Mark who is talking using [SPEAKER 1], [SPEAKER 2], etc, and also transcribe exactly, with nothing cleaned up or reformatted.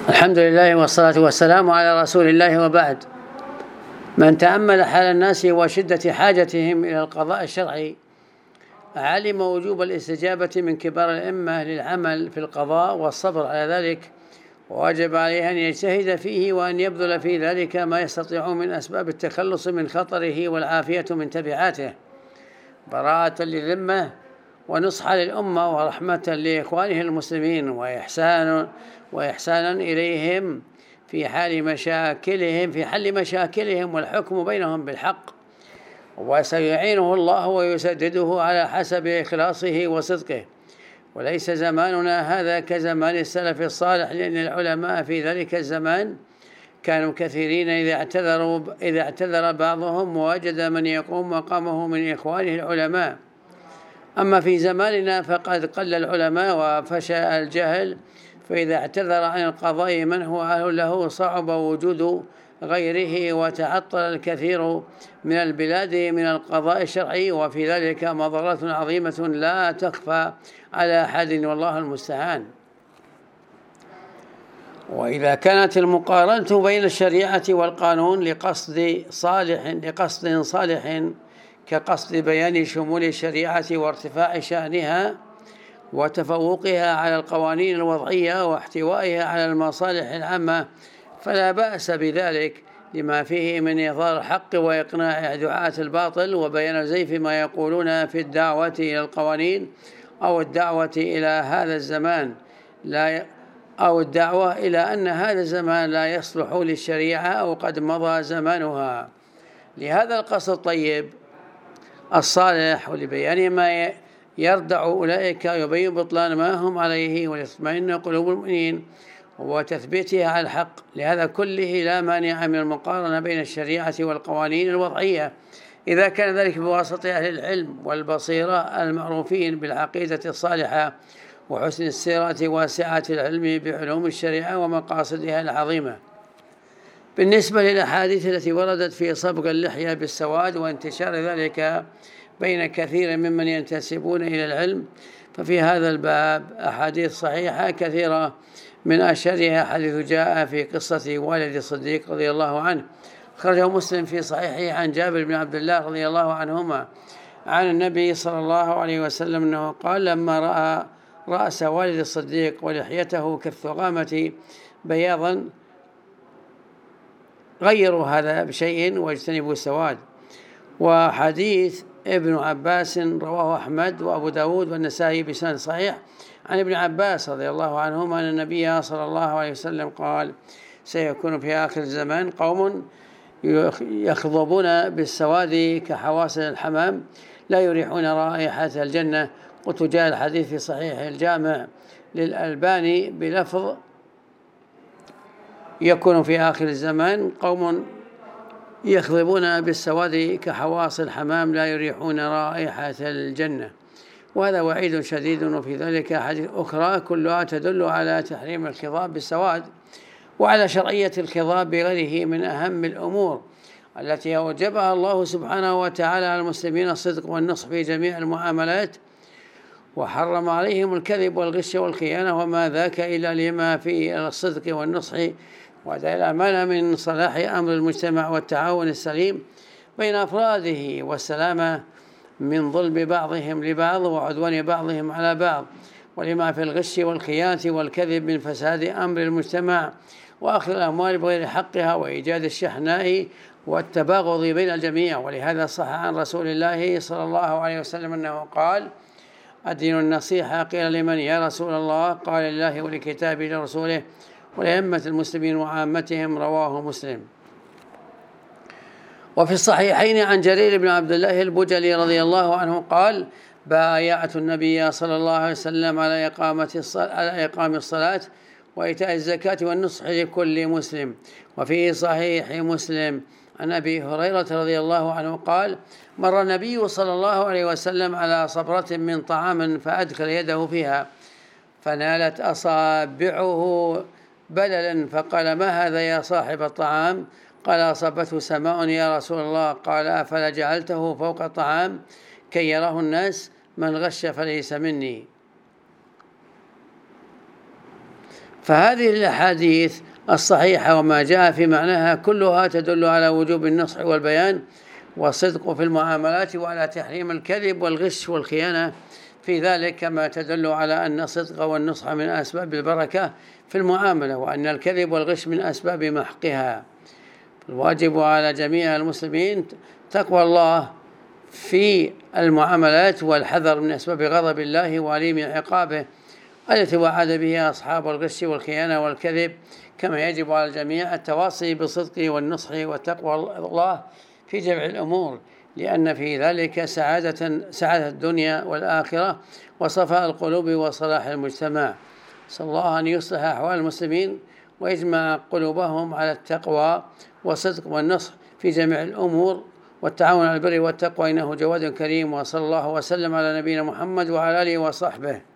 [SPEAKER 1] الحمد لله والصلاة والسلام على رسول الله، وبعد. من تأمل حال الناس وشدة حاجتهم إلى القضاء الشرعي علم وجوب الاستجابة من كبار الأئمة للعمل في القضاء والصبر على ذلك، وواجب عليه أن يجتهد فيه وأن يبذل في ذلك ما يستطيع من أسباب التخلص من خطره والعافية من تبعاته، براءة للذمة ونصحا للأمة ورحمة لإخوانه المسلمين وإحسان وإحسانا إليهم في حال مشاكلهم في حل مشاكلهم والحكم بينهم بالحق، وسيعينه الله ويسدده على حسب إخلاصه وصدقه. وليس زماننا هذا كزمان السلف الصالح، لأن العلماء في ذلك الزمان كانوا كثيرين إذا اعتذروا إذا اعتذر بعضهم ووجد من يقوم مقامه من إخوانه العلماء. أما في زماننا فقد قل العلماء وفشى الجهل، فإذا اعتذر عن القضاء من هو أهل له صعب وجود غيره، وتعطل الكثير من البلاد من القضاء الشرعي، وفي ذلك مضرات عظيمة لا تخفى على أحد، والله المستعان. وإذا كانت المقارنة بين الشريعة والقانون لقصد صالح لقصد صالح كقصد بيان شمول الشريعة وارتفاع شأنها وتفوقها على القوانين الوضعية واحتوائها على المصالح العامة، فلا بأس بذلك، لما فيه من إظهار الحق وإقناع دعاة الباطل وبيان زيف ما يقولون في الدعوة إلى القوانين أو الدعوة إلى هذا الزمان لا أو الدعوة إلى أن هذا الزمان لا يصلح للشريعة أو قد مضى زمانها. لهذا القصد الطيب الصالح ولبيان ما يردع أولئك يبين بطلان ما هم عليه وليطمئن قلوب المؤمنين وتثبيتها على الحق. لهذا كله لا مانع من المقارنة بين الشريعة والقوانين الوضعية، إذا كان ذلك بواسطة أهل العلم والبصيرة المعروفين بالعقيدة الصالحة وحسن السيرة واسعة العلم بعلوم الشريعة ومقاصدها العظيمة. بالنسبة للأحاديث التي وردت في صبغ اللحية بالسواد وانتشار ذلك بين كثير ممن ينتسبون إلى العلم، ففي هذا الباب أحاديث صحيحة كثيرة، من أشهرها حديث جاء في قصة والد الصديق رضي الله عنه، خرجه مسلم في صحيحه عن جابر بن عبد الله رضي الله عنهما عن النبي صلى الله عليه وسلم أنه قال: لما رأى رأس والد الصديق ولحيته كالثغامة بياضا غيروا هذا بشيء واجتنبوا السواد. وحديث ابن عباس رواه أحمد وأبو داود والنسائي بسند صحيح عن ابن عباس رضي الله عنهما أن النبي صلى الله عليه وسلم قال: سيكون في آخر الزمان قوم يخضبون بالسواد كحواصل الحمام لا يريحون رائحة الجنة. قلت: جاء الحديث في صحيح الجامع للألباني بلفظ: يكون في آخر الزمان قوم يخضبون بالسواد كحواصل الحمام لا يريحون رائحة الجنة. وهذا وعيد شديد، وفي ذلك أحاديث أخرى كلها تدل على تحريم الخضاب بالسواد وعلى شرعية الخضاب بغيره من أهم الأمور التي أوجبها الله سبحانه وتعالى على المسلمين الصدق والنصح في جميع المعاملات، وحرم عليهم الكذب والغش والخيانة وما ذاك إلا لما في الصدق والنصح وأداء الأمانة من صلاح أمر المجتمع والتعاون السليم بين أفراده والسلامة من ظلم بعضهم لبعض وعدوان بعضهم على بعض، ولما في الغش والخيانة والكذب من فساد أمر المجتمع وأخذ الأموال بغير حقها وإيجاد الشحناء والتباغض بين الجميع. ولهذا صح عن رسول الله صلى الله عليه وسلم أنه قال: الدين النصيحة. قيل: لمن يا رسول الله؟ قال: لله ولكتابه ولرسوله ولأئمة المسلمين وعامتهم. رواه مسلم. وفي الصحيحين عن جرير بن عبد الله البجلي رضي الله عنه قال: بايعت النبي صلى الله عليه وسلم على إقامة الصلاة على إقام الصلاة وإيتاء الزكاة والنصح لكل مسلم. وفي صحيح مسلم عن أبي هريرة رضي الله عنه قال: مر النبي صلى الله عليه وسلم على صبرة من طعام فأدخل يده فيها فنالت أصابعه بللا، فقال: ما هذا يا صاحب الطعام؟ قال: أصابته سماء يا رسول الله. قال: أفلا جعلته فوق الطعام كي يراه الناس؟ من غش فليس مني. فهذه الأحاديث الصحيحة وما جاء في معناها كلها تدل على وجوب النصح والبيان والصدق في المعاملات، وعلى تحريم الكذب والغش والخيانة في ذلك، كما تدل على أن الصدق والنصح من أسباب البركة في المعاملة، وأن الكذب والغش من أسباب محقها. الواجب على جميع المسلمين تقوى الله في المعاملات والحذر من أسباب غضب الله وأليم عقابه التي وعد بها أصحاب الغش والخيانة والكذب، كما يجب على الجميع التواصي بالصدق والنصح وتقوى الله في جميع الأمور، لأن في ذلك سعادة سعادة الدنيا والآخرة وصفاء القلوب وصلاح المجتمع. صلى الله أن يصلح أحوال المسلمين ويجمع قلوبهم على التقوى والصدق والنصح في جميع الأمور والتعاون على البر والتقوى، إنه جواد كريم. وصلى الله وسلم على نبينا محمد وعلى آله وصحبه.